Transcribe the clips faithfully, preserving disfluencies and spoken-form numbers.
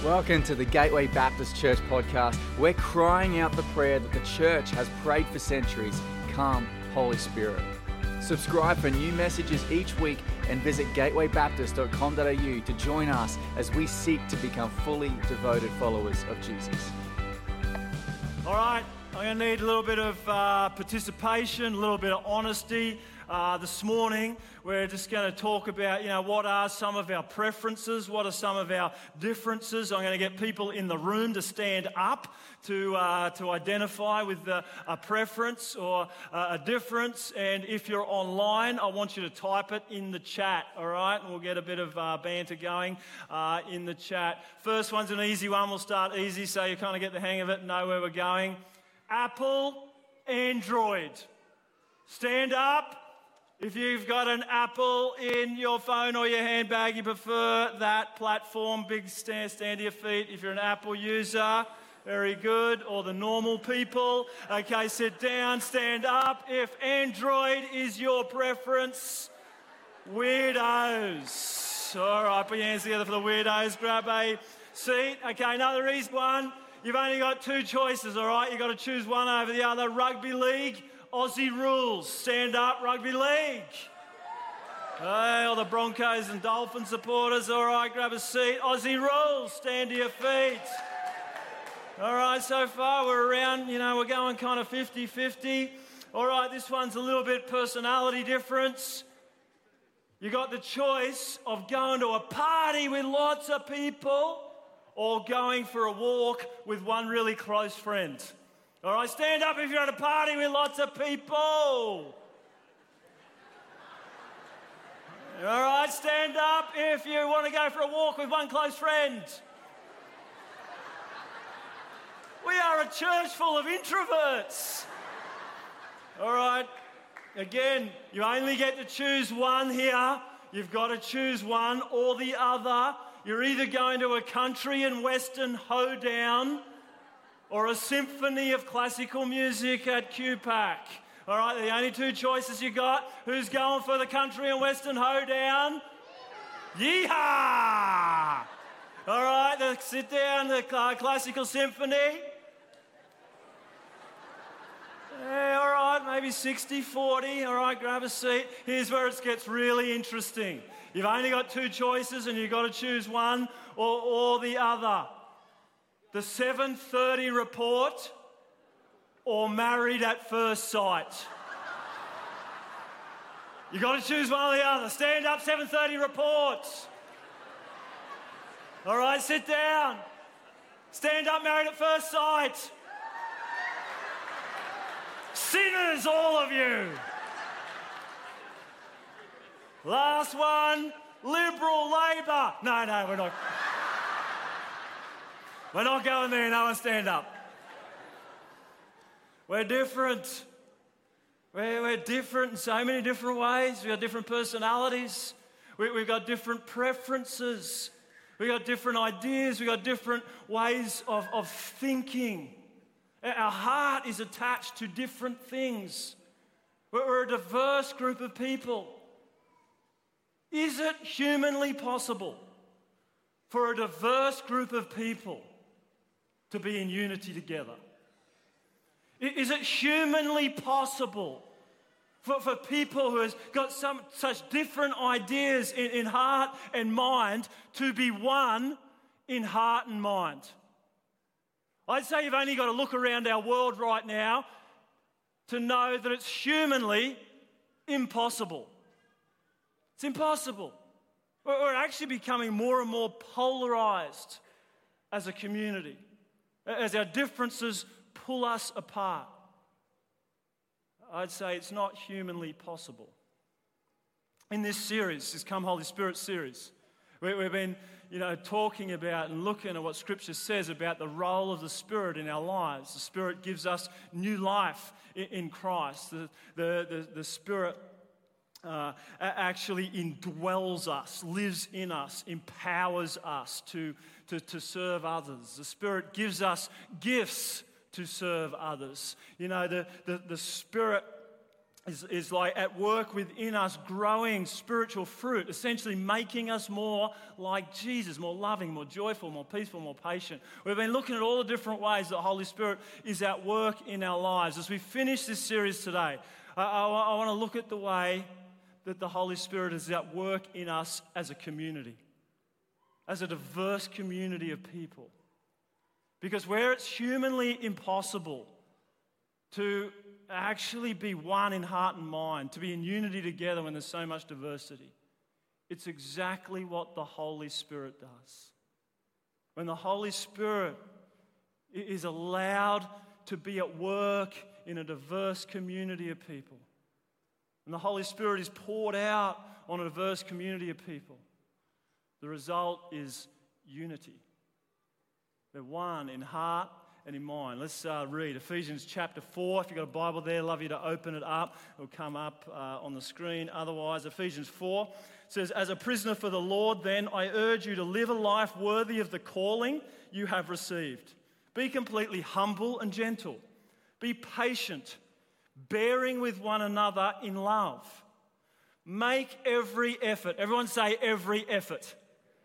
Welcome to the Gateway Baptist Church podcast. We're crying out the prayer that the church has prayed for centuries. Come, Holy Spirit. Subscribe for new messages each week and visit gateway baptist dot com dot a u to join us as we seek to become fully devoted followers of Jesus. All right, I'm going to need a little bit of uh, participation, a little bit of honesty. Uh, this morning, we're just going to talk about, you know, what are some of our preferences, what are some of our differences. I'm going to get people in the room to stand up to uh, to identify with uh, a preference or uh, a difference. And if you're online, I want you to type it in the chat, all right? And we'll get a bit of uh, banter going uh, in the chat. First one's an easy one. We'll start easy so you kind of get the hang of it and know where we're going. Apple, Android. Stand up. If you've got an Apple in your phone or your handbag, you prefer that platform, big stand, stand to your feet. If you're an Apple user, very good. Or the normal people. Okay, sit down, stand up. If Android is your preference, weirdos. All right, put your hands together for the weirdos. Grab a seat. Okay, another easy one. You've only got two choices, all right? You've got to choose one over the other. Rugby league, Aussie rules. Stand up, rugby league. Hey, all the Broncos and Dolphins supporters, all right, grab a seat. Aussie rules, stand to your feet. All right, so far we're around, you know, we're going kind of fifty-fifty. All right, this one's a little bit personality difference. You got the choice of going to a party with lots of people or going for a walk with one really close friend. All right, stand up if you're at a party with lots of people. All right, stand up if you want to go for a walk with one close friend. We are a church full of introverts. All right, again, you only get to choose one here. You've got to choose one or the other. You're either going to a country and western hoedown or a symphony of classical music at Q PAC. All right, the only two choices you got. Who's going for the country and western hoedown? Yeehaw! All right, the, sit down, the uh, classical symphony. Yeah, all right, maybe sixty forty. All right, grab a seat. Here's where it gets really interesting. You've only got two choices and you've got to choose one or, or the other. The seven thirty report or Married at First Sight. You got to choose one or the other. Stand up, seven thirty report. All right, sit down. Stand up, Married at First Sight. Sinners, all of you. Last one, Liberal Labor. No, no, we're not. We're not going there, no one stand up. We're different. We're, we're different in so many different ways. We've got different personalities. We, we've got different preferences. We've got different ideas. We've got different ways of, of thinking. Our heart is attached to different things. We're, we're a diverse group of people. Is it humanly possible for a diverse group of people to be in unity together? Is it humanly possible for, for people who have got some such different ideas in, in heart and mind to be one in heart and mind? I'd say you've only got to look around our world right now to know that it's humanly impossible. It's impossible. We're actually becoming more and more polarized as a community, as our differences pull us apart. I'd say it's not humanly possible. In this series, this Come Holy Spirit series, we've been, you know, talking about and looking at what Scripture says about the role of the Spirit in our lives. The Spirit gives us new life in Christ. The, the, the, the Spirit Uh, actually indwells us, lives in us, empowers us to, to, to serve others. The Spirit gives us gifts to serve others. You know, the, the, the Spirit is, is like at work within us, growing spiritual fruit, essentially making us more like Jesus, more loving, more joyful, more peaceful, more patient. We've been looking at all the different ways that the Holy Spirit is at work in our lives. As we finish this series today, I, I, I want to look at the way that the Holy Spirit is at work in us as a community, as a diverse community of people. Because where it's humanly impossible to actually be one in heart and mind, to be in unity together when there's so much diversity, it's exactly what the Holy Spirit does. When the Holy Spirit is allowed to be at work in a diverse community of people, and the Holy Spirit is poured out on a diverse community of people, the result is unity. They're one in heart and in mind. Let's uh, read Ephesians chapter four. If you've got a Bible there, I'd love you to open it up. It'll come up uh, on the screen. Otherwise, Ephesians four says, "As a prisoner for the Lord, then, I urge you to live a life worthy of the calling you have received. Be completely humble and gentle. Be patient, bearing with one another in love. Make every effort." Everyone say every effort.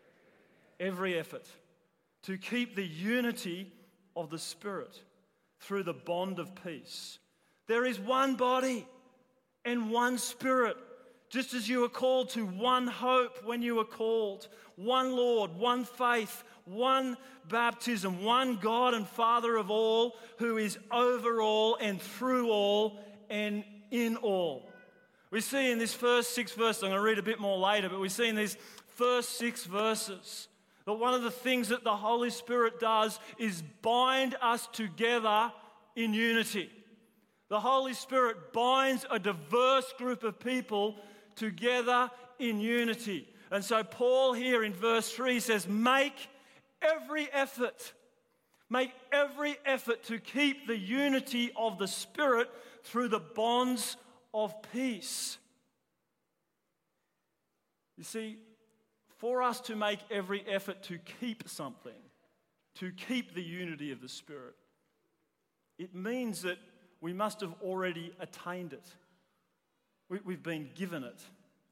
Every effort. "To keep the unity of the Spirit through the bond of peace. There is one body and one Spirit, just as you were called to one hope when you were called, one Lord, one faith, one baptism, one God and Father of all, who is over all and through all and in all." We see in this first six verses, I'm going to read a bit more later, but we see in these first six verses that one of the things that the Holy Spirit does is bind us together in unity. The Holy Spirit binds a diverse group of people together in unity. And so Paul here in verse three says, make every effort, make every effort to keep the unity of the Spirit through the bonds of peace. You see, for us to make every effort to keep something, to keep the unity of the Spirit, it means that we must have already attained it. We, we've been given it.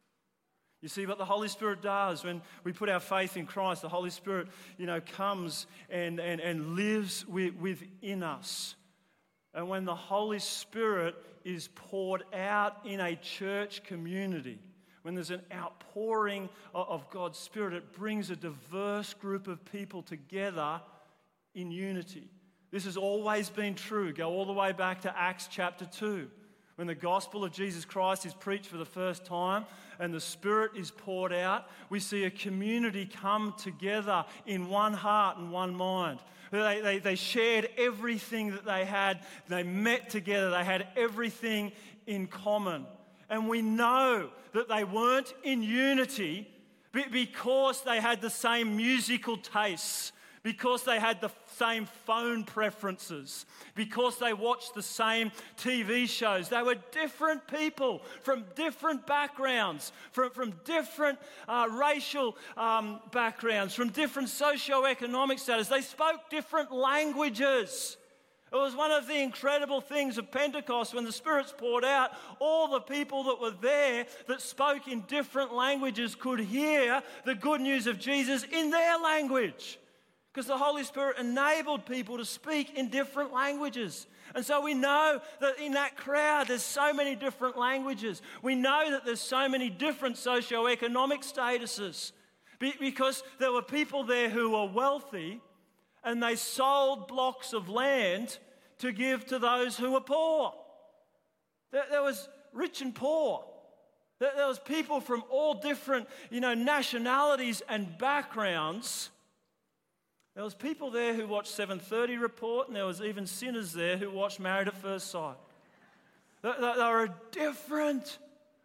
You see, what the Holy Spirit does when we put our faith in Christ, the Holy Spirit, you know, comes and, and, and lives with, within us. And when the Holy Spirit is poured out in a church community, when there's an outpouring of God's Spirit, it brings a diverse group of people together in unity. This has always been true. Go all the way back to Acts chapter two. When the gospel of Jesus Christ is preached for the first time and the Spirit is poured out, we see a community come together in one heart and one mind. They, they, they shared everything that they had. They met together. They had everything in common. And we know that they weren't in unity because they had the same musical tastes, because they had the same phone preferences, because they watched the same T V shows. They were different people from different backgrounds, from, from different uh, racial um, backgrounds, from different socioeconomic status. They spoke different languages. It was one of the incredible things of Pentecost when the Spirit's poured out. All the people that were there that spoke in different languages could hear the good news of Jesus in their language, because the Holy Spirit enabled people to speak in different languages. And so we know that in that crowd there's so many different languages. We know that there's so many different socioeconomic statuses, because there were people there who were wealthy and they sold blocks of land to give to those who were poor. There, there was rich and poor. There, there was people from all different, you know, nationalities and backgrounds. There was people there who watched seven thirty Report, and there was even sinners there who watched Married at First Sight. They, they, they were a different,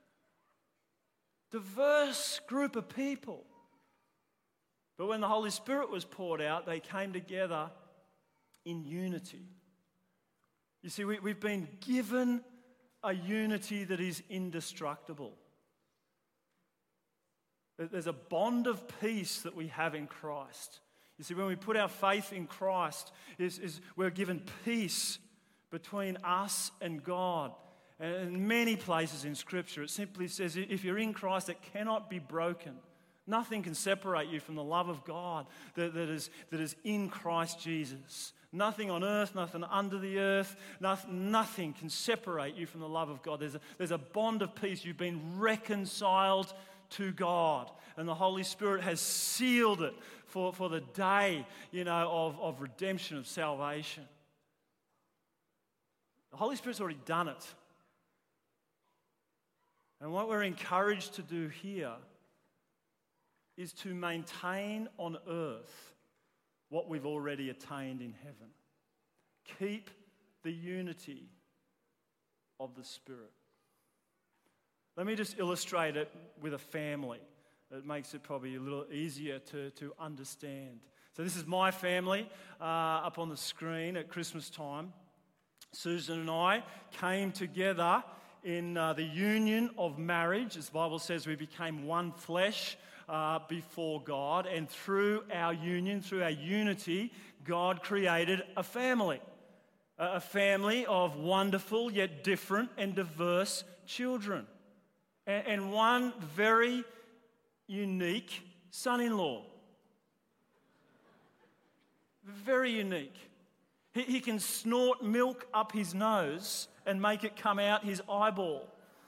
diverse group of people. But when the Holy Spirit was poured out, they came together in unity. You see, we, we've been given a unity that is indestructible. There's a bond of peace that we have in Christ. You see, when we put our faith in Christ, is, is we're given peace between us and God. And in many places in Scripture, it simply says if you're in Christ, it cannot be broken. Nothing can separate you from the love of God that, that, is, that is in Christ Jesus. Nothing on earth, nothing under the earth, nothing, nothing can separate you from the love of God. There's a, there's a bond of peace. You've been reconciled to God, and the Holy Spirit has sealed it for, for the day, you know, of, of redemption, of salvation. The Holy Spirit's already done it. And what we're encouraged to do here is to maintain on earth what we've already attained in heaven. Keep the unity of the Spirit. Let me just illustrate it with a family. It makes it probably a little easier to, to understand. So this is my family uh, up on the screen at Christmas time. Susan and I came together in uh, the union of marriage. As the Bible says, we became one flesh uh, before God. And through our union, through our unity, God created a family. A family of wonderful yet different and diverse children. And, and one very unique son-in-law. Very unique. He, he can snort milk up his nose and make it come out his eyeball.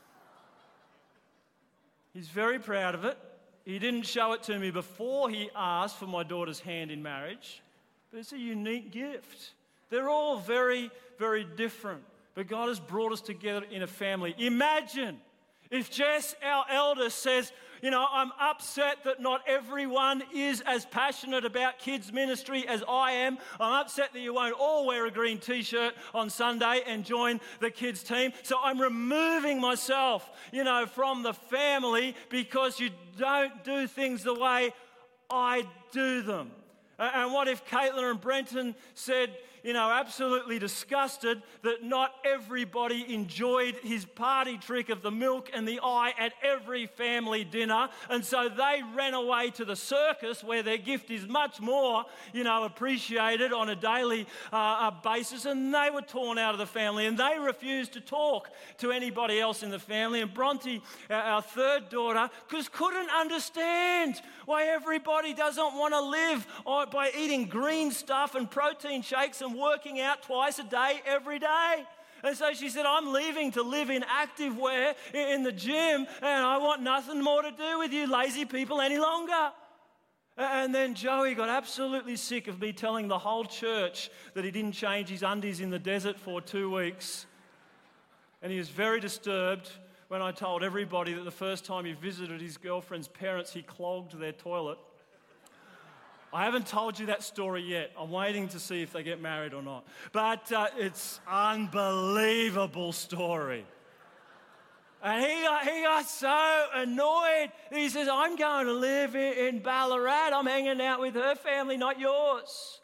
He's very proud of it. He didn't show it to me before he asked for my daughter's hand in marriage, but it's a unique gift. They're all very, very different, but God has brought us together in a family. Imagine if Jess, our eldest, says, you know, I'm upset that not everyone is as passionate about kids ministry as I am. I'm upset that you won't all wear a green t-shirt on Sunday and join the kids team. So I'm removing myself, you know, from the family because you don't do things the way I do them. And what if Caitlin and Brenton said, you know, absolutely disgusted that not everybody enjoyed his party trick of the milk and the eye at every family dinner, and so they ran away to the circus where their gift is much more, you know, appreciated on a daily uh, basis, and they were torn out of the family, and they refused to talk to anybody else in the family. And Bronte, our third daughter, just couldn't understand why everybody doesn't want to live by eating green stuff and protein shakes and working out twice a day, every day. And so she said, I'm leaving to live in activewear in the gym, and I want nothing more to do with you lazy people any longer. And then Joey got absolutely sick of me telling the whole church that he didn't change his undies in the desert for two weeks. And he was very disturbed when I told everybody that the first time he visited his girlfriend's parents, he clogged their toilet. I haven't told you that story yet. I'm waiting to see if they get married or not. But uh, it's an unbelievable story. And he got, he got so annoyed. He says, I'm going to live in, in Ballarat. I'm hanging out with her family, not yours.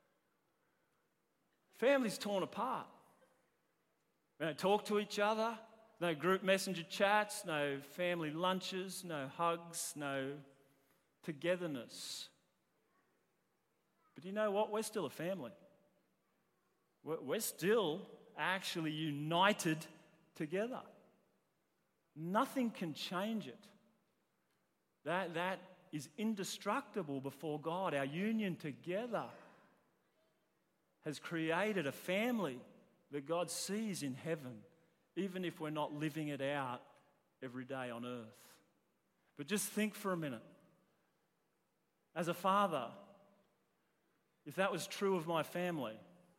Family's torn apart. We don't talk to each other. No group messenger chats, no family lunches, no hugs, no togetherness. But you know what? We're still a family. We're still actually united together. Nothing can change it. That, that is indestructible before God. Our union together has created a family that God sees in heaven, even if we're not living it out every day on earth. But just think for a minute. As a father, if that was true of my family,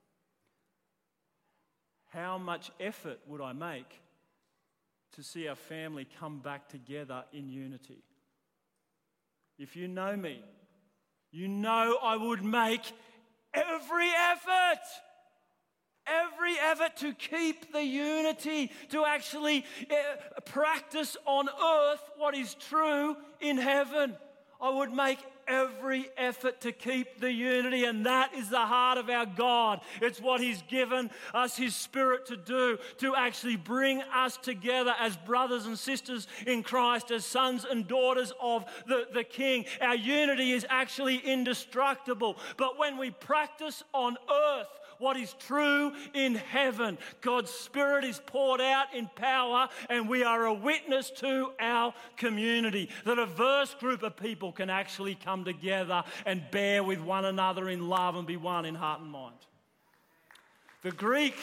how much effort would I make to see our family come back together in unity? If you know me, you know I would make every effort, every effort to keep the unity, to actually uh, practice on earth what is true in heaven. I would make every effort to keep the unity, and that is the heart of our God. It's what He's given us His Spirit to do, to actually bring us together as brothers and sisters in Christ, as sons and daughters of the, the King. Our unity is actually indestructible. But when we practice on earth what is true in heaven, God's Spirit is poured out in power, and we are a witness to our community, that a diverse group of people can actually come together and bear with one another in love and be one in heart and mind. The Greek,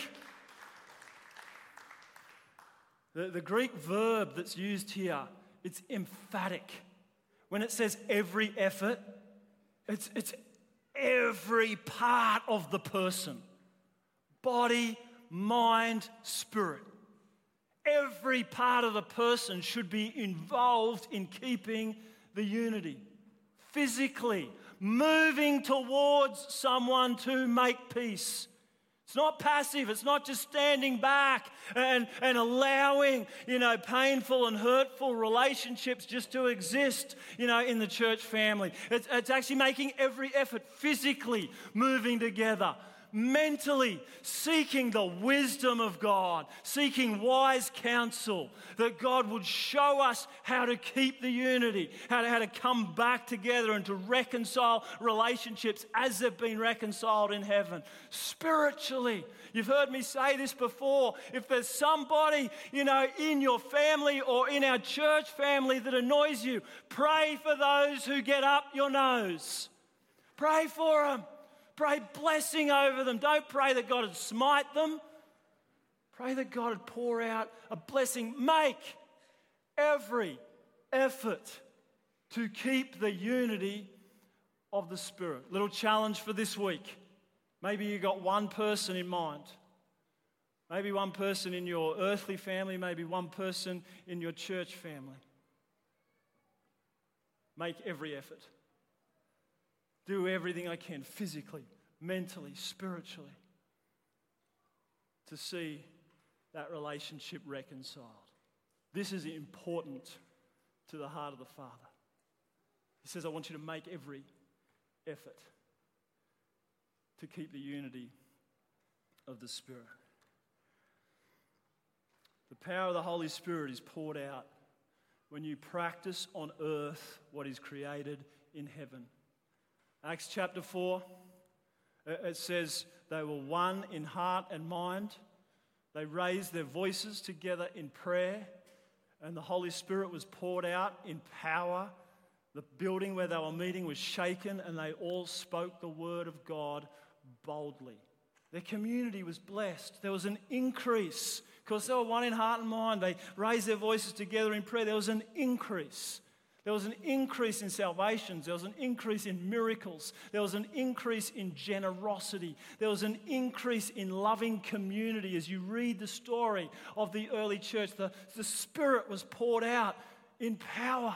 the, the Greek verb that's used here, it's emphatic. When it says every effort, it's, it's every part of the person. Body, mind, spirit. Every part of the person should be involved in keeping the unity. Physically, moving towards someone to make peace. It's not passive. It's not just standing back and, and allowing, you know, painful and hurtful relationships just to exist, you know, in the church family. It's, it's actually making every effort, physically moving together, mentally seeking the wisdom of God, seeking wise counsel, that God would show us how to keep the unity, how to, how to come back together and to reconcile relationships as they've been reconciled in heaven. Spiritually, you've heard me say this before, if there's somebody, you know, in your family or in our church family that annoys you, pray for those who get up your nose. Pray for them. Pray blessing over them. Don't pray that God would smite them. Pray that God would pour out a blessing. Make every effort to keep the unity of the Spirit. Little challenge for this week. Maybe you got one person in mind. Maybe one person in your earthly family, maybe one person in your church family. Make every effort. Do everything I can physically, mentally, spiritually to see that relationship reconciled. This is important to the heart of the Father. He says, I want you to make every effort to keep the unity of the Spirit. The power of the Holy Spirit is poured out when you practice on earth what is created in heaven. Acts chapter four, it says they were one in heart and mind. They raised their voices together in prayer, and the Holy Spirit was poured out in power. The building where they were meeting was shaken, and they all spoke the word of God boldly. Their community was blessed. There was an increase. Because they were one in heart and mind. They raised their voices together in prayer. There was an increase. There was an increase in salvations. There was an increase in miracles. There was an increase in generosity. There was an increase in loving community. As you read the story of the early church, the, the Spirit was poured out in power.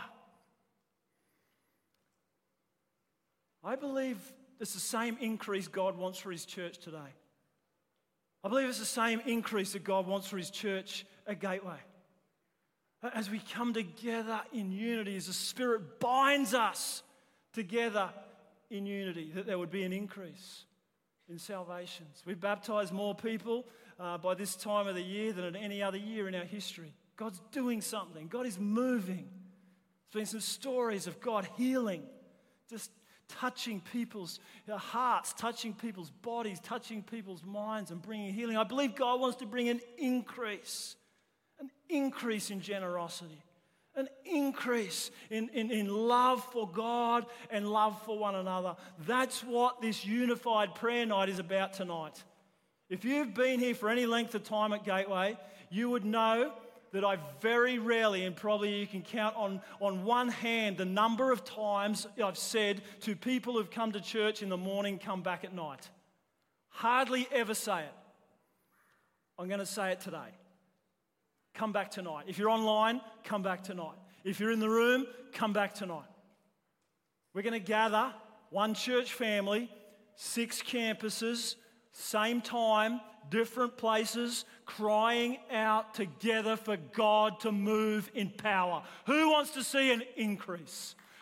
I believe it's the same increase God wants for His church today. I believe it's the same increase that God wants for His church at Gateway. As we come together in unity, as the Spirit binds us together in unity, that there would be an increase in salvations. We baptize more people uh, by this time of the year than at any other year in our history. God's doing something. God is moving. There's been some stories of God healing, just touching people's hearts, touching people's bodies, touching people's minds and bringing healing. I believe God wants to bring an increase, an increase in generosity, an increase in, in, in love for God and love for one another. That's what this unified prayer night is about tonight. If you've been here for any length of time at Gateway, you would know that I very rarely, and probably you can count on, on one hand the number of times I've said to people who've come to church in the morning, come back at night. Hardly ever say it. I'm going to say it today. Come back tonight. If you're online, come back tonight. If you're in the room, come back tonight. We're going to gather, one church family, six campuses, same time, different places, crying out together for God to move in power. Who wants to see an increase?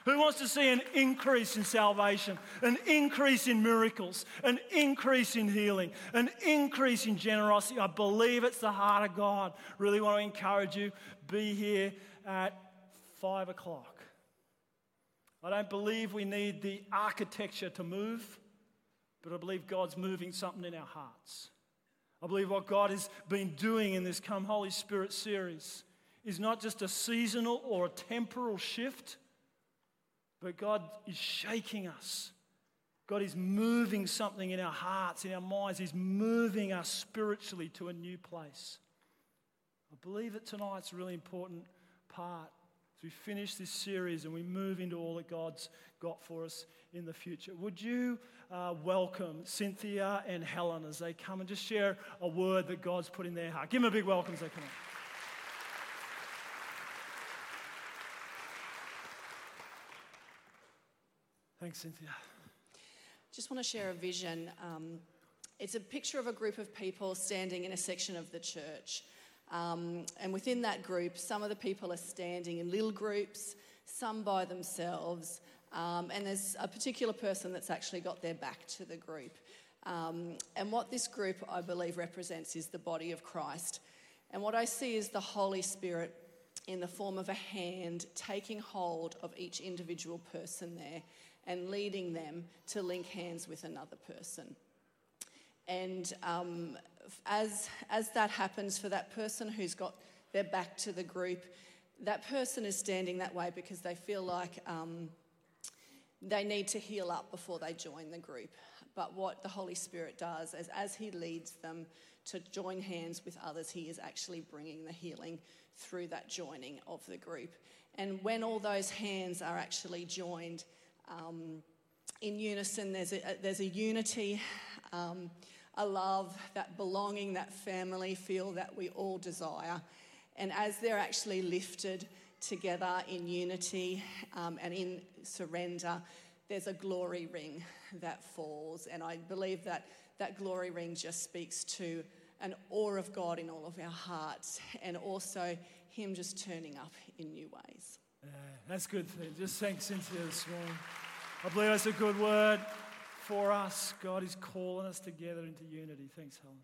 Who wants to see an increase in salvation, an increase in miracles, an increase in healing, an increase in generosity? I believe it's the heart of God. Really want to encourage you, be here at five o'clock. I don't believe we need the architecture to move, but I believe God's moving something in our hearts. I believe what God has been doing in this Come Holy Spirit series is not just a seasonal or a temporal shift, but God is shaking us. God is moving something in our hearts, in our minds. He's moving us spiritually to a new place. I believe that tonight's a really important part as we finish this series and we move into all that God's got for us in the future. Would you uh, welcome Cynthia and Helen as they come and just share a word that God's put in their heart? Give them a big welcome as they come on. Thanks, Cynthia. Just want to share a vision. Um, it's a picture of a group of people standing in a section of the church. Um, and within that group, some of the people are standing in little groups, some by themselves. Um, and there's a particular person that's actually got their back to the group. Um, and what this group, I believe, represents is the body of Christ. And what I see is the Holy Spirit in the form of a hand taking hold of each individual person there and leading them to link hands with another person. And um, as, as that happens for that person who's got their back to the group, that person is standing that way because they feel like um, they need to heal up before they join the group. But what the Holy Spirit does is as he leads them to join hands with others, he is actually bringing the healing through that joining of the group. And when all those hands are actually joined Um, in unison, there's a, there's a unity, um, a love, that belonging, that family feel that we all desire. And as they're actually lifted together in unity um, and in surrender, there's a glory ring that falls. And I believe that that glory ring just speaks to an awe of God in all of our hearts and also him just turning up in new ways. Yeah, that's good. Just thank Cynthia this morning. I believe that's a good word for us. God is calling us together into unity. Thanks, Helen.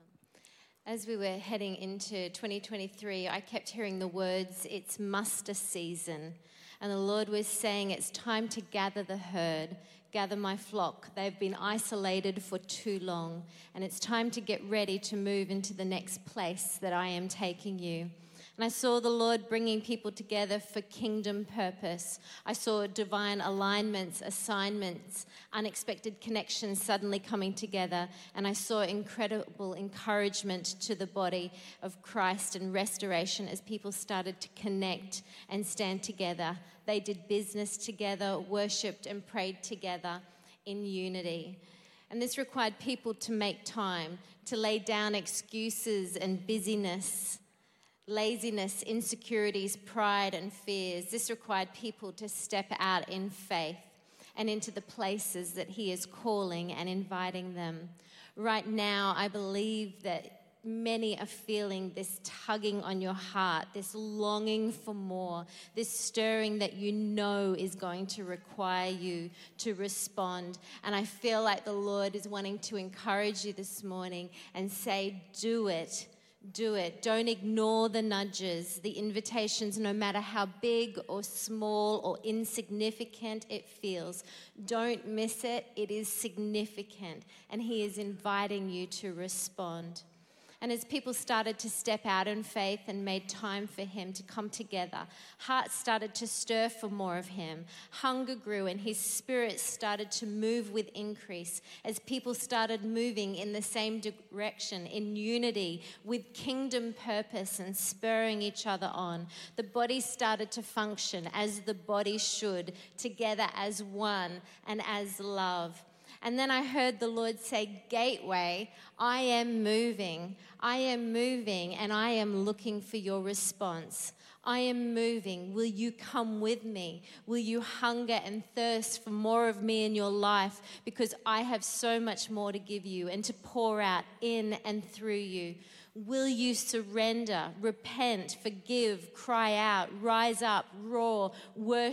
Yeah. As we were heading into twenty twenty-three, I kept hearing the words, it's muster season. And the Lord was saying, it's time to gather the herd, gather my flock. They've been isolated for too long. And it's time to get ready to move into the next place that I am taking you. And I saw the Lord bringing people together for kingdom purpose. I saw divine alignments, assignments, unexpected connections suddenly coming together. And I saw incredible encouragement to the body of Christ and restoration as people started to connect and stand together. They did business together, worshipped and prayed together in unity. And this required people to make time, to lay down excuses and busyness, laziness, insecurities, pride, and fears. This required people to step out in faith and into the places that he is calling and inviting them. Right now, I believe that many are feeling this tugging on your heart, this longing for more, this stirring that you know is going to require you to respond. And I feel like the Lord is wanting to encourage you this morning and say, do it. Do it. Don't ignore the nudges, the invitations, no matter how big or small or insignificant it feels. Don't miss it. It is significant. And he is inviting you to respond. And as people started to step out in faith and made time for him to come together, hearts started to stir for more of him. Hunger grew and his spirit started to move with increase as people started moving in the same direction, in unity, with kingdom purpose and spurring each other on. The body started to function as the body should, together as one and as love. And then I heard the Lord say, Gateway, I am moving. I am moving and I am looking for your response. I am moving. Will you come with me? Will you hunger and thirst for more of me in your life? Because I have so much more to give you and to pour out in and through you. Will you surrender, repent, forgive, cry out, rise up, roar, worship,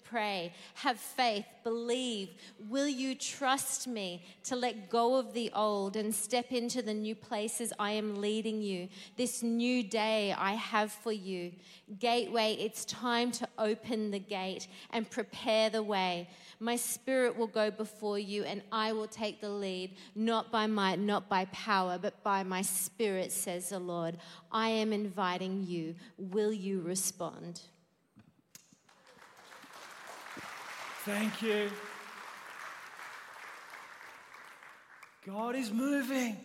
pray, have faith, believe. Will you trust me to let go of the old and step into the new places I am leading you, this new day I have for you? Gateway, it's time to open the gate and prepare the way. My Spirit will go before you and I will take the lead, not by might, not by power, but by my Spirit, says the Lord. I am inviting you. Will you respond? Thank you. God is moving.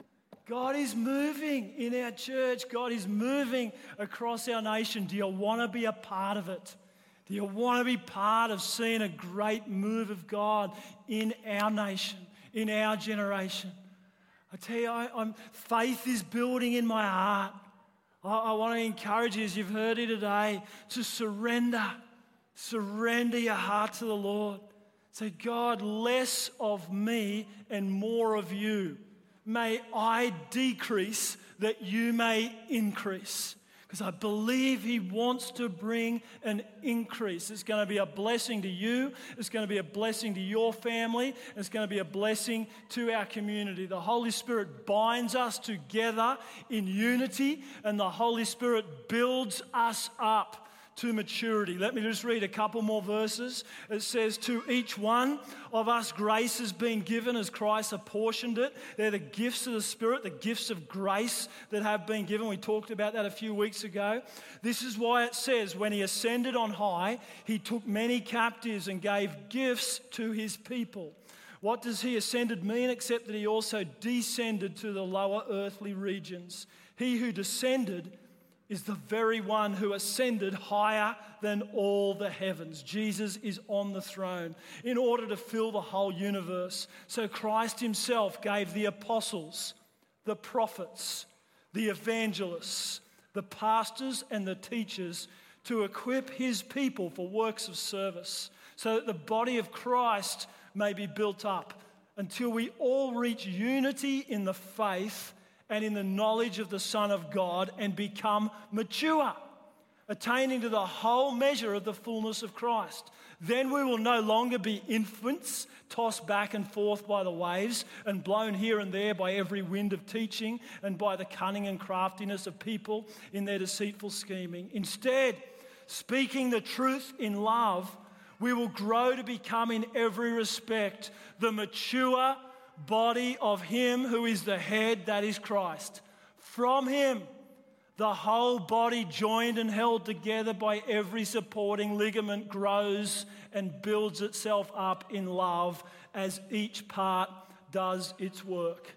God is moving in our church. God is moving across our nation. Do you want to be a part of it? Do you want to be part of seeing a great move of God in our nation, in our generation? I tell you, I, I'm, faith is building in my heart. I, I want to encourage you, as you've heard it today, to surrender. Surrender your heart to the Lord. Say, God, less of me and more of you. May I decrease that you may increase. Because I believe he wants to bring an increase. It's going to be a blessing to you. It's going to be a blessing to your family. It's going to be a blessing to our community. The Holy Spirit binds us together in unity, and the Holy Spirit builds us up to maturity. Let me just read a couple more verses. It says, to each one of us grace has been given as Christ apportioned it. They're the gifts of the Spirit, the gifts of grace that have been given. We talked about that a few weeks ago. This is why it says, when he ascended on high, he took many captives and gave gifts to his people. What does he ascended mean, except that he also descended to the lower earthly regions? He who descended is the very one who ascended higher than all the heavens. Jesus is on the throne in order to fill the whole universe. So Christ himself gave the apostles, the prophets, the evangelists, the pastors and the teachers to equip his people for works of service, so that the body of Christ may be built up until we all reach unity in the faith and in the knowledge of the Son of God and become mature, attaining to the whole measure of the fullness of Christ. Then we will no longer be infants, tossed back and forth by the waves and blown here and there by every wind of teaching and by the cunning and craftiness of people in their deceitful scheming. Instead, speaking the truth in love, we will grow to become in every respect the mature body of him who is the head, that is Christ. From him, the whole body, joined and held together by every supporting ligament, grows and builds itself up in love as each part does its work.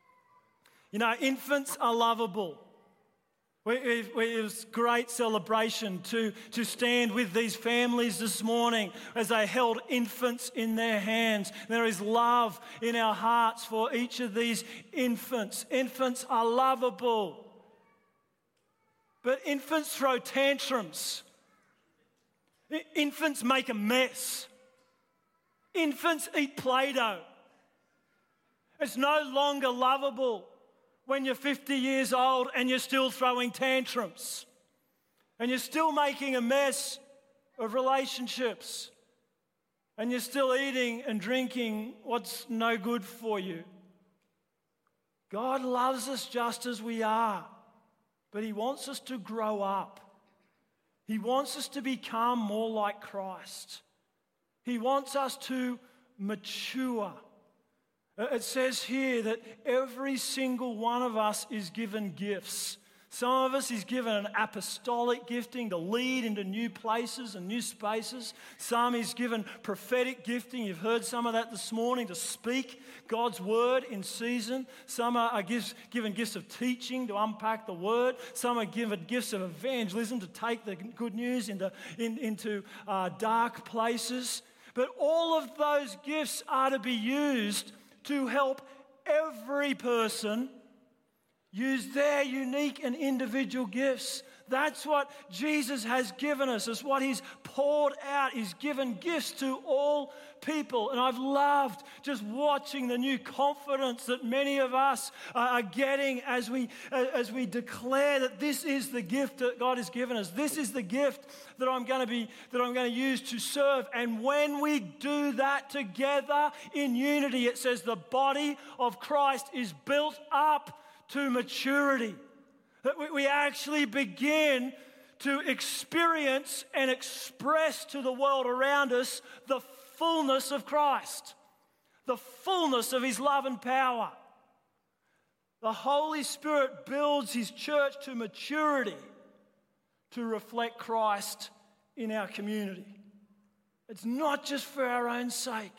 You know, infants are lovable. It was great celebration to, to stand with these families this morning as they held infants in their hands. There is love in our hearts for each of these infants. Infants are lovable. But infants throw tantrums. Infants make a mess. Infants eat Play-Doh. It's no longer lovable when you're fifty years old and you're still throwing tantrums and you're still making a mess of relationships and you're still eating and drinking what's no good for you. God loves us just as we are, but he wants us to grow up. He wants us to become more like Christ. He wants us to mature. It says here that every single one of us is given gifts. Some of us is given an apostolic gifting to lead into new places and new spaces. Some is given prophetic gifting. You've heard some of that this morning, to speak God's word in season. Some are given gifts of teaching to unpack the word. Some are given gifts of evangelism to take the good news into, in, into uh, dark places. But all of those gifts are to be used to help every person use their unique and individual gifts That's what Jesus has given us. It's what he's poured out. He's given gifts to all people. And I've loved just watching the new confidence that many of us are getting as we, as we declare that this is the gift that God has given us. This is the gift that I'm going to be, that I'm going to use to serve. And when we do that together in unity, it says the body of Christ is built up to maturity. That we actually begin to experience and express to the world around us the fullness of Christ, the fullness of his love and power. The Holy Spirit builds his church to maturity to reflect Christ in our community. It's not just for our own sake.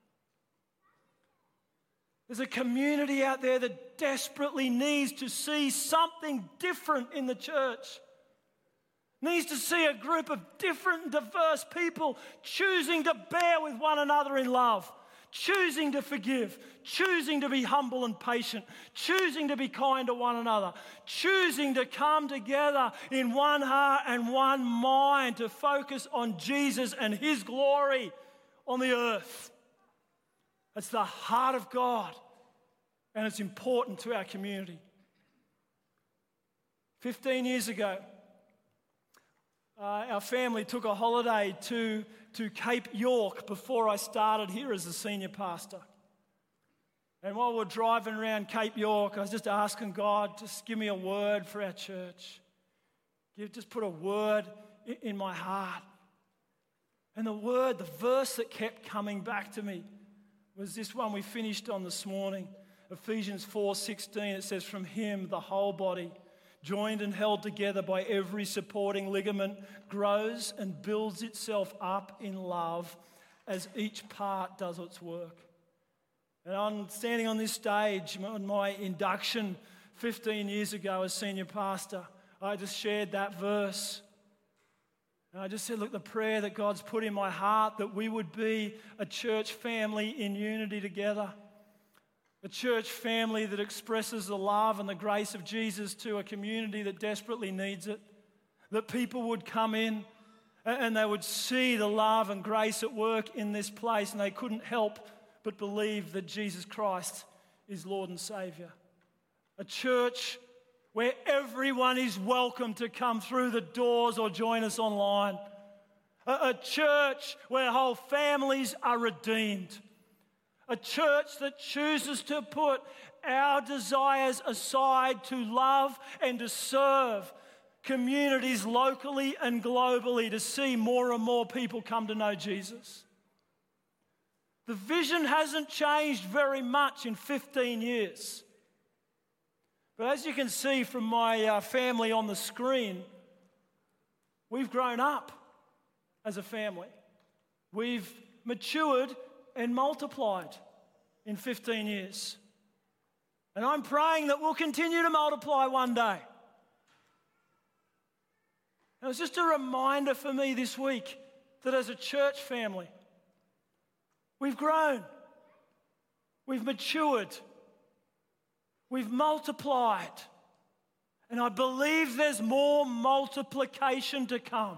There's a community out there that desperately needs to see something different in the church. Needs to see a group of different and diverse people choosing to bear with one another in love, choosing to forgive, choosing to be humble and patient, choosing to be kind to one another, choosing to come together in one heart and one mind to focus on Jesus and his glory on the earth. It's the heart of God, and it's important to our community. Fifteen years ago, uh, our family took a holiday to, to Cape York before I started here as a senior pastor. And while we're driving around Cape York, I was just asking God, just give me a word for our church. Give, just put a word in, in my heart. And the word, the verse that kept coming back to me was this one we finished on this morning. Ephesians four sixteen, it says, from him the whole body, joined and held together by every supporting ligament, grows and builds itself up in love as each part does its work. And I'm standing on this stage on my induction fifteen years ago as senior pastor. I just shared that verse. And I just said, look, the prayer that God's put in my heart, that we would be a church family in unity together. A church family that expresses the love and the grace of Jesus to a community that desperately needs it. That people would come in and they would see the love and grace at work in this place, and they couldn't help but believe that Jesus Christ is Lord and Saviour. A church where everyone is welcome to come through the doors or join us online. A, a church where whole families are redeemed. A church that chooses to put our desires aside to love and to serve communities locally and globally to see more and more people come to know Jesus. The vision hasn't changed very much in fifteen years. But as you can see from my uh, family on the screen, we've grown up as a family. We've matured and multiplied in fifteen years. And I'm praying that we'll continue to multiply one day. And it's just a reminder for me this week that as a church family, we've grown, we've matured, we've multiplied, and I believe there's more multiplication to come.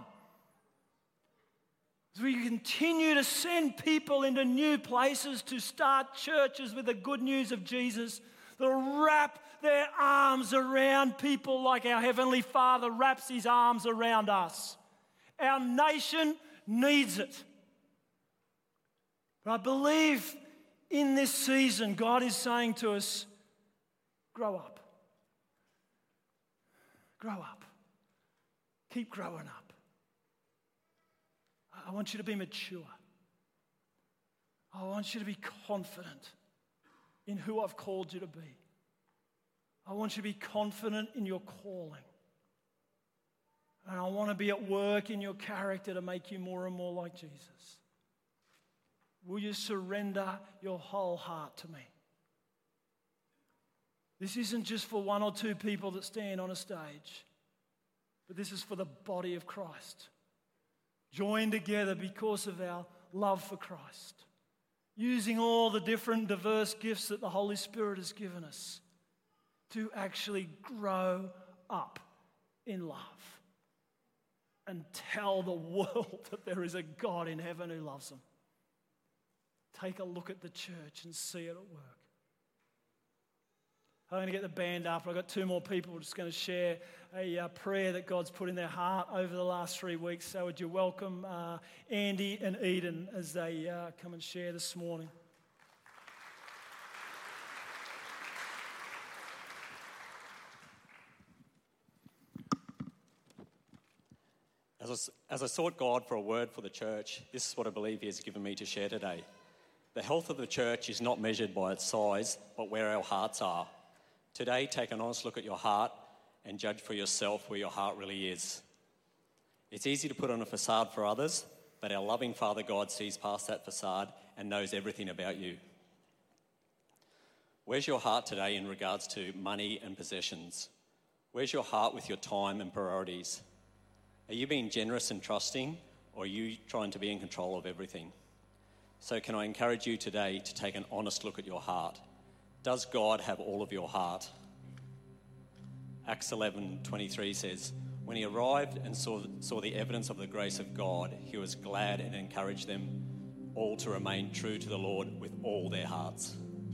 As we continue to send people into new places to start churches with the good news of Jesus, that'll wrap their arms around people like our Heavenly Father wraps his arms around us. Our nation needs it. But I believe in this season, God is saying to us, grow up. Grow up. Keep growing up. I want you to be mature. I want you to be confident in who I've called you to be. I want you to be confident in your calling. And I want to be at work in your character to make you more and more like Jesus. Will you surrender your whole heart to me? This isn't just for one or two people that stand on a stage, but this is for the body of Christ, joined together because of our love for Christ, using all the different diverse gifts that the Holy Spirit has given us to actually grow up in love. and tell the world that there is a God in heaven who loves them. Take a look at the church and see it at work. I'm going to get the band up. I've got two more people who are just going to share a uh, prayer that God's put in their heart over the last three weeks. So would you welcome uh, Andy and Eden as they uh, come and share this morning. As I, as I sought God for a word for the church, this is what I believe He has given me to share today. The health of the church is not measured by its size, but where our hearts are. Today, take an honest look at your heart and judge for yourself where your heart really is. It's easy to put on a facade for others, but our loving Father God sees past that facade and knows everything about you. Where's your heart today in regards to money and possessions? Where's your heart with your time and priorities? Are you being generous and trusting, or are you trying to be in control of everything? So can I encourage you today to take an honest look at your heart? Does God have all of your heart? Acts eleven twenty-three says, when he arrived and saw, saw the evidence of the grace of God, he was glad and encouraged them all to remain true to the Lord with all their hearts.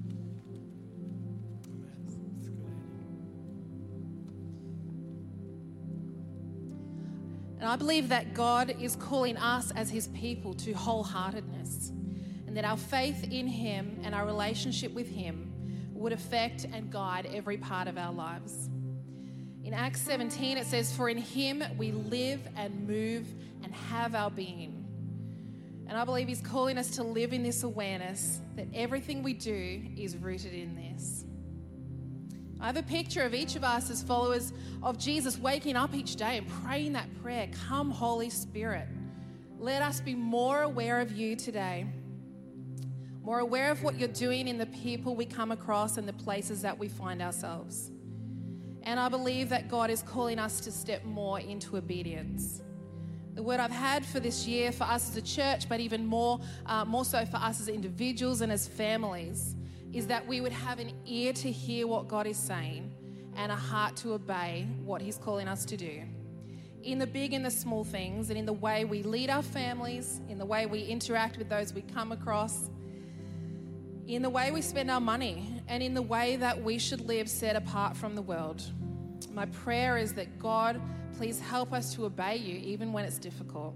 And I believe that God is calling us as his people to wholeheartedness, and that our faith in him and our relationship with him would affect and guide every part of our lives. In Acts seventeen, it says, for in him we live and move and have our being. And I believe he's calling us to live in this awareness that everything we do is rooted in this. I have a picture of each of us as followers of Jesus waking up each day and praying that prayer, come Holy Spirit, let us be more aware of you today, more aware of what you're doing in the people we come across and the places that we find ourselves. And I believe that God is calling us to step more into obedience. The word I've had for this year for us as a church, but even more, uh, more so for us as individuals and as families, is that we would have an ear to hear what God is saying and a heart to obey what he's calling us to do. In the big and the small things, and in the way we lead our families, in the way we interact with those we come across, in the way we spend our money, and in the way that we should live set apart from the world. My prayer is that God, please help us to obey you even when it's difficult.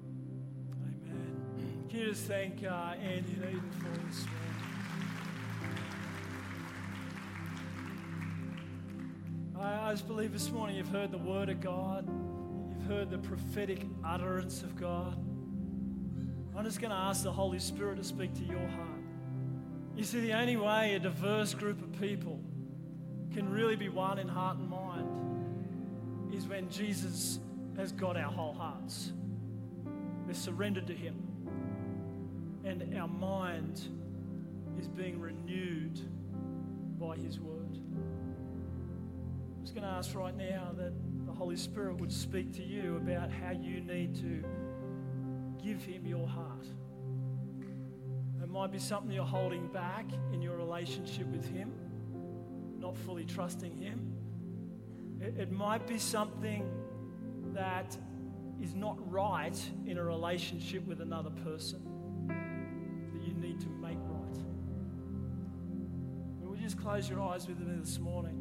Amen. Can you just thank uh, Andy and Eden for this morning? I, I just believe this morning you've heard the word of God. You've heard the prophetic utterance of God. I'm just going to ask the Holy Spirit to speak to your heart. You see, the only way a diverse group of people can really be one in heart and mind is when Jesus has got our whole hearts. We're surrendered to him. And our mind is being renewed by his word. I'm just going to ask right now that the Holy Spirit would speak to you about how you need to give him your heart. It might be something you're holding back in your relationship with him, not fully trusting him. It, it might be something that is not right in a relationship with another person that you need to make right. But would you just close your eyes with me this morning?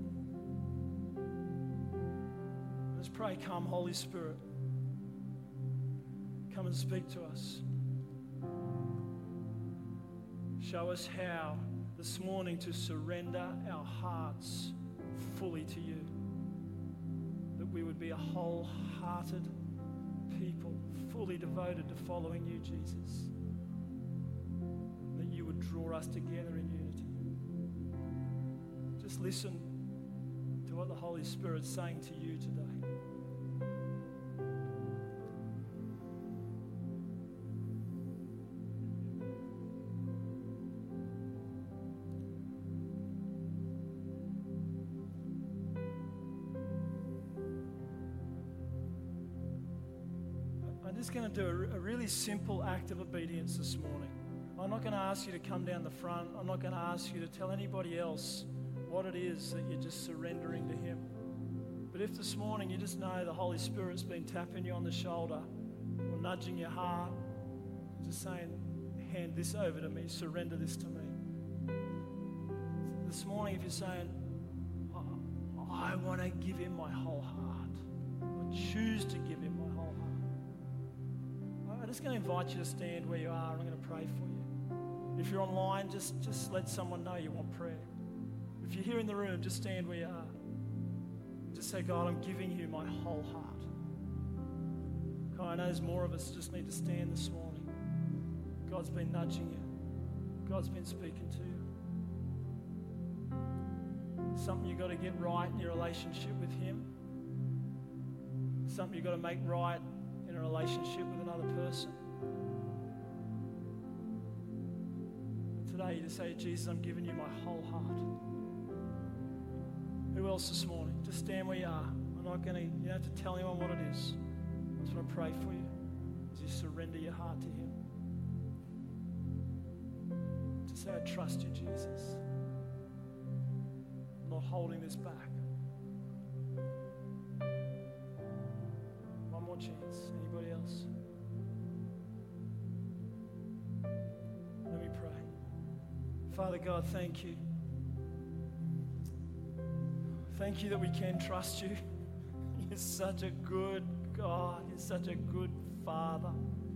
Let's pray, come Holy Spirit. Come and speak to us. Show us how this morning to surrender our hearts fully to you. That we would be a wholehearted people, fully devoted to following you, Jesus. That you would draw us together in unity. Just listen to what the Holy Spirit's saying to you today. I'm just going to do a, a really simple act of obedience this morning. I'm not going to ask you to come down the front. I'm not going to ask you to tell anybody else what it is that you're just surrendering to him. But if this morning you just know the Holy Spirit's been tapping you on the shoulder or nudging your heart, just saying, hand this over to me, surrender this to me. This morning, if you're saying, I, I want to give him my whole heart, I choose to give him my whole heart, I'm just going to invite you to stand where you are, and I'm going to pray for you. If you're online, just, just let someone know you want prayer. If you're here in the room, just stand where you are. Just say, God, I'm giving you my whole heart. God, I know there's more of us just need to stand this morning. God's been nudging you. God's been speaking to you. Something you've got to get right in your relationship with him. Something you've got to make right in a relationship with another person. But today you just say, Jesus, I'm giving you my whole heart. Who else this morning? Just stand where you are. I'm not going to, you don't have to tell anyone what it is. I just want to pray for you as you surrender your heart to him. Just say, I trust you, Jesus. I'm not holding this back. One more chance. Anybody else? Let me pray. Father God, thank you. Thank you that we can trust you. You're such a good God. You're such a good Father.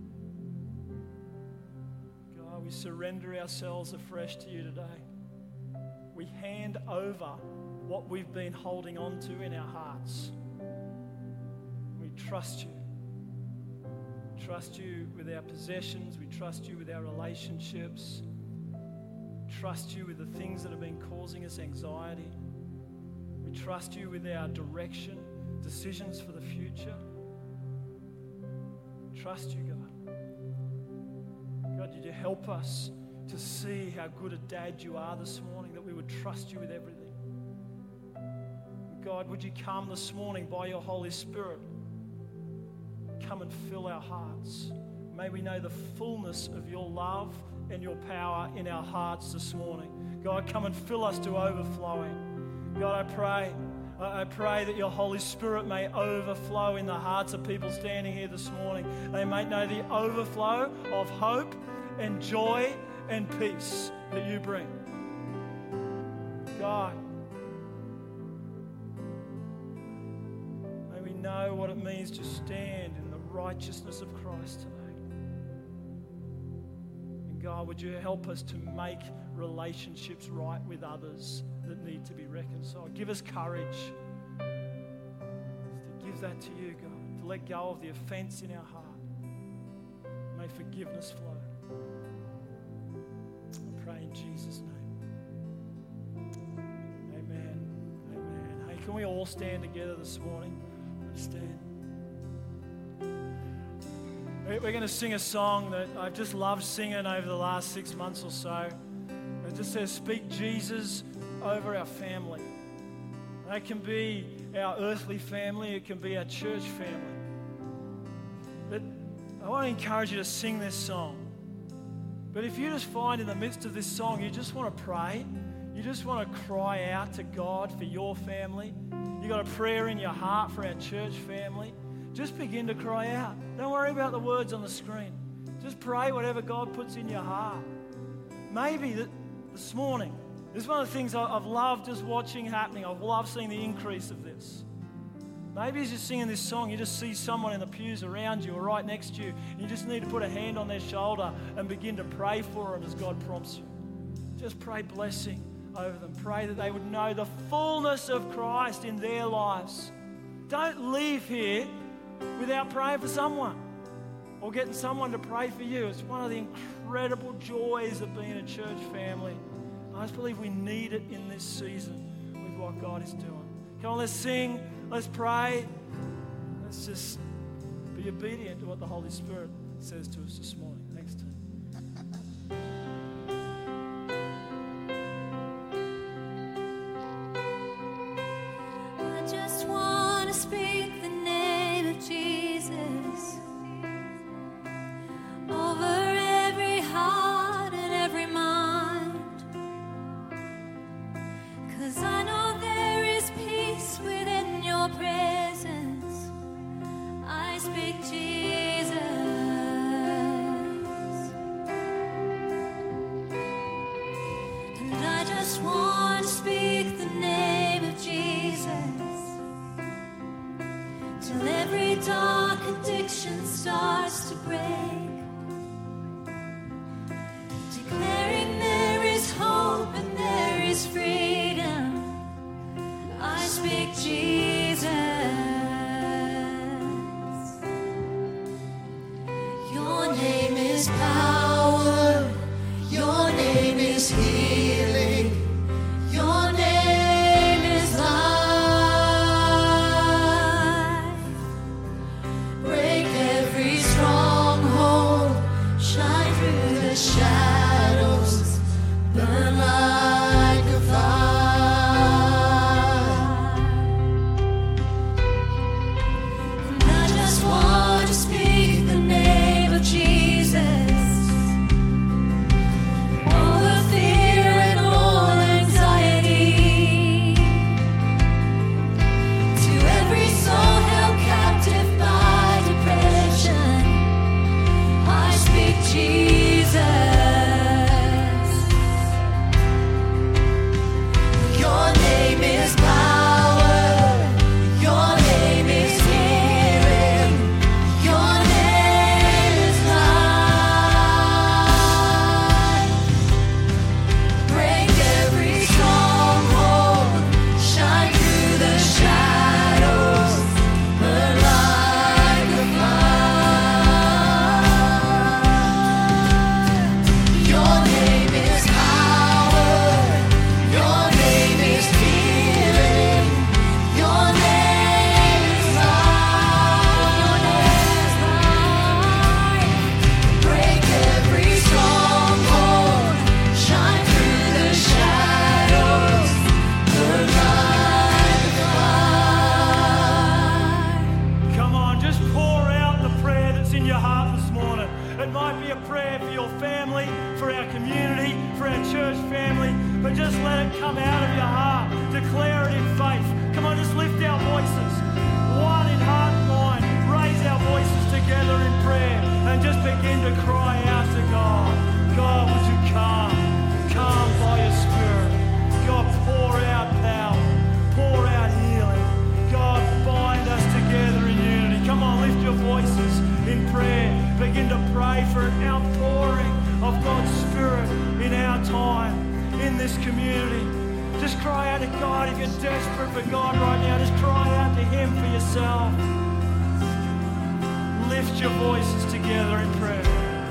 God, we surrender ourselves afresh to you today. We hand over what we've been holding on to in our hearts. We trust you. We trust you with our possessions. We trust you with our relationships. We trust you with the things that have been causing us anxiety. We trust you with our direction, decisions for the future. We trust you, God. God, did you help us to see how good a dad you are this morning, that we would trust you with everything. God, would you come this morning by your Holy Spirit? Come and fill our hearts. May we know the fullness of your love and your power in our hearts this morning. God, come and fill us to overflowing. God, I pray, I pray that your Holy Spirit may overflow in the hearts of people standing here this morning. They may know the overflow of hope and joy and peace that you bring. God, may we know what it means to stand in the righteousness of Christ today. And God, would you help us to make relationships right with others that need to be reconciled. Give us courage to give that to you, God, to let go of the offense in our heart. May forgiveness flow. I pray in Jesus' name. Amen. Amen. Hey, can we all stand together this morning? Let's stand. We're going to sing a song that I've just loved singing over the last six months or so. It just says, speak Jesus over our family. That can be our earthly family. It can be our church family. But I want to encourage you to sing this song. But if you just find in the midst of this song, you just want to pray, you just want to cry out to God for your family, you got a prayer in your heart for our church family, just begin to cry out. Don't worry about the words on the screen. Just pray whatever God puts in your heart. Maybe that this morning, this is one of the things I've loved just watching happening. I've loved seeing the increase of this. Maybe as you're singing this song, you just see someone in the pews around you or right next to you, and you just need to put a hand on their shoulder and begin to pray for them as God prompts you. Just pray blessing over them. Pray that they would know the fullness of Christ in their lives. Don't leave here without praying for someone or getting someone to pray for you. It's one of the incredible joys of being a church family. I just believe we need it in this season with what God is doing. Come on, let's sing, let's pray. Let's just be obedient to what the Holy Spirit says to us this morning. Thanks, team. I just want to speak the name of Jesus over every heart and every mind, 'cause I know there is peace within your presence. family, but just let it come out of your heart. Declare it in faith. Come on, just lift our voices. One in heart and mind. Raise our voices together in prayer and just begin to cry out to God. God, would you come? Come by your Spirit. God, pour out power. Pour out healing. God, bind us together in unity. Come on, lift your voices in prayer. Begin to pray for an outpouring of God's Spirit in our time, in this community. Just cry out to God. If you're desperate for God right now, just cry out to Him for yourself. Lift your voices together in prayer.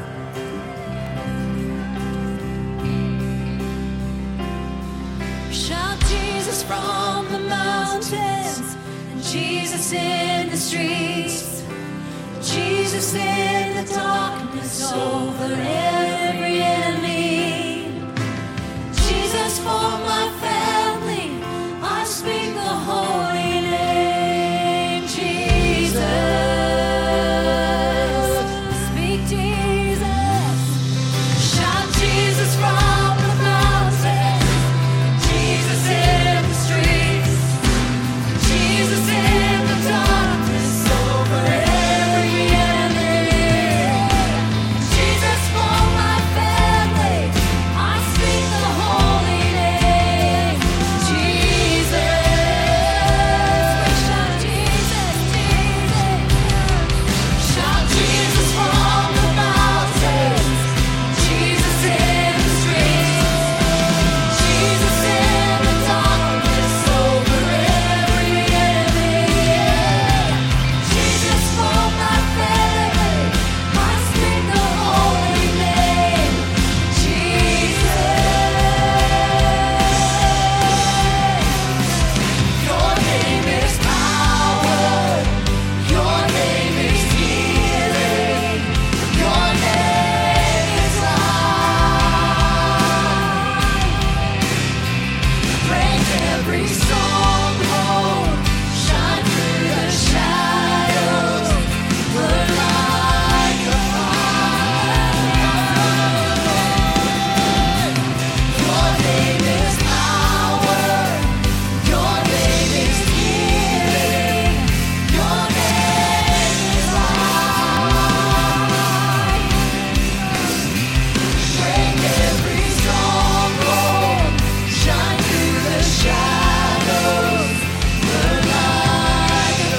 Shout Jesus from the mountains, and Jesus in the streets, Jesus in the darkness over every enemy, Jesus for my family, I speak the holy name, Jesus, speak Jesus, shout Jesus from the mountains, Jesus in the streets, Jesus in the darkness over every enemy, Jesus for my family, I speak the holy name, Jesus. We shout Jesus, Jesus. Shout Jesus from the mountains, Jesus in the streets, Jesus in the darkness over every enemy, Jesus for my family, I speak the holy name, Jesus. Your name is power, your name is healing, your name is life. Break every stronghold, shine through the shadows, burn like a fire. Your name is power, your name is healing, your name is life. Break every stronghold, shine through the shadows, burn like a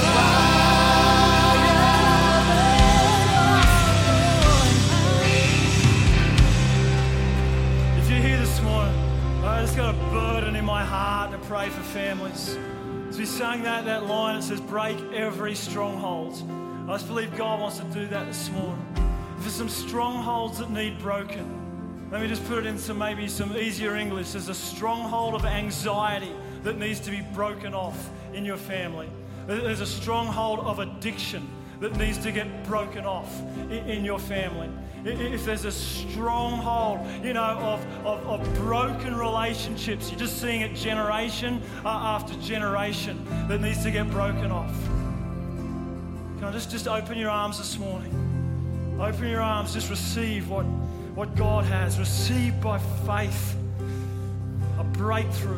fire. If you're here this morning, I just got a burden in my heart to pray for families. As we sang that, that line, it says, break every stronghold. I just believe God wants to do that this morning. If there's some strongholds that need broken, let me just put it in some maybe some easier English. There's a stronghold of anxiety that needs to be broken off in your family. There's a stronghold of addiction that needs to get broken off i- in your family. I- If there's a stronghold, you know, of, of, of broken relationships, you're just seeing it generation uh, after generation that needs to get broken off. Can I just, just open your arms this morning? Open your arms, just receive what, what God has. Receive by faith a breakthrough.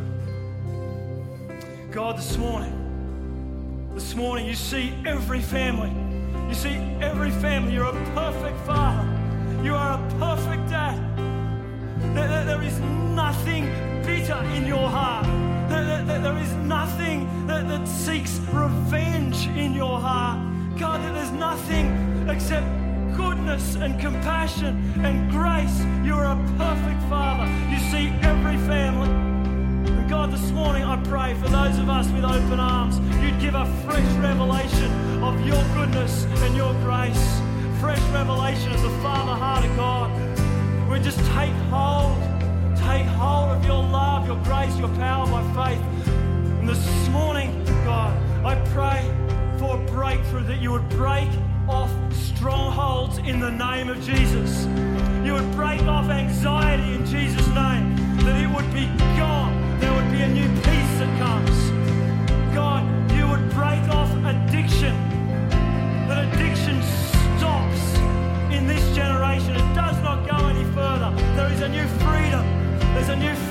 God, this morning, this morning you see every family. You see every family. You're a perfect father. You are a perfect dad. There, there- there is nothing bitter in your heart. There, there- there- there is nothing that, that seeks revenge in your heart. God, that there's nothing except goodness and compassion and grace. You're a perfect father. You see every family. And God, this morning I pray for those of us with open arms, you'd give a fresh revelation of your goodness and your grace. Fresh revelation of the Father heart of God. We just take hold, take hold of your love, your grace, your power by faith. And this morning, God, I pray for a breakthrough, that you would break off strongholds in the name of Jesus. You would break off anxiety in Jesus' name, that it would be gone. There would be a new peace that comes. God, you would break off addiction, that addiction stops in this generation. It does not go any further. There is a new freedom. There's a new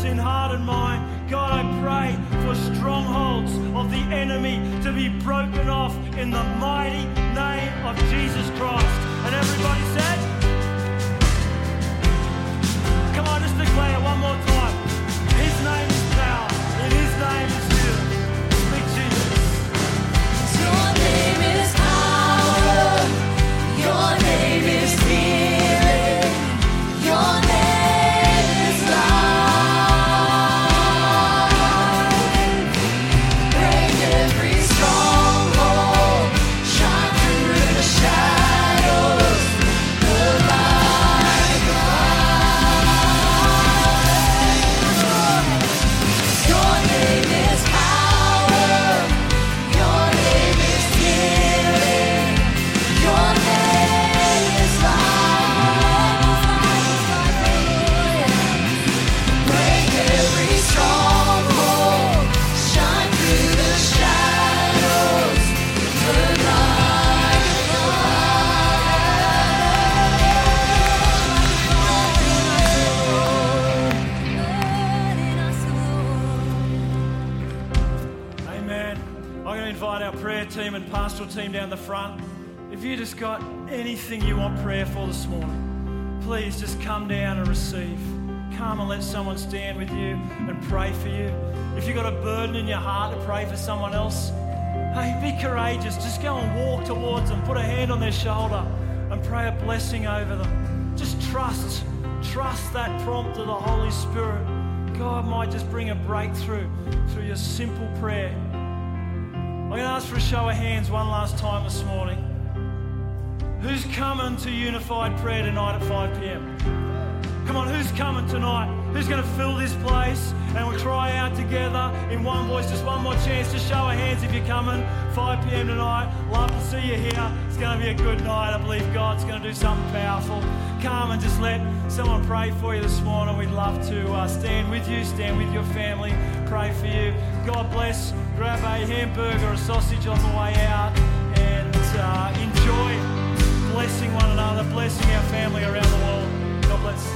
in heart and mind. God, I pray for strongholds of the enemy to be broken off in the mighty name of Jesus Christ. And everybody said, come on, just declare it one more time. His name is power, and His name is healing. Speak Jesus. Your name is power. Your name is healing. Your name is life. Break every stronghold. Shine through the shadows. The light of life. Your name is power. Your name is healing. Your name is life. Break every stronghold. Shine through the shadows. The light of Amen. I'm going to invite our prayer team and pastoral team down the front. If you just got anything you want prayer for this morning, please just come down and receive. Come and let someone stand with you and pray for you. If you've got a burden in your heart to pray for someone else, hey, be courageous. Just go and walk towards them. Put a hand on their shoulder and pray a blessing over them. Just trust, trust that prompt of the Holy Spirit. God might just bring a breakthrough through your simple prayer. I'm going to ask for a show of hands one last time this morning. Who's coming to unified prayer tonight at five p.m? Come on, who's coming tonight? Who's going to fill this place? And we'll cry out together in one voice, just one more chance. Just show of hands if you're coming. five p.m. tonight. Love to see you here. It's going to be a good night. I believe God's going to do something powerful. Come and just let someone pray for you this morning. We'd love to uh, stand with you, stand with your family, pray for you. God bless. Grab a hamburger or a sausage on the way out and uh, enjoy blessing one another, blessing our family around the world. God bless.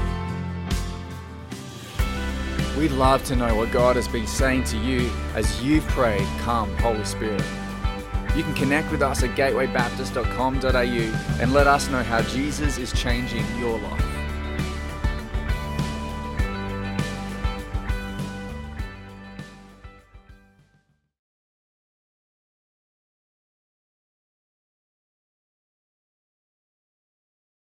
We'd love to know what God has been saying to you as you've prayed, "Come, Holy Spirit." You can connect with us at gateway baptist dot com dot a u and let us know how Jesus is changing your life.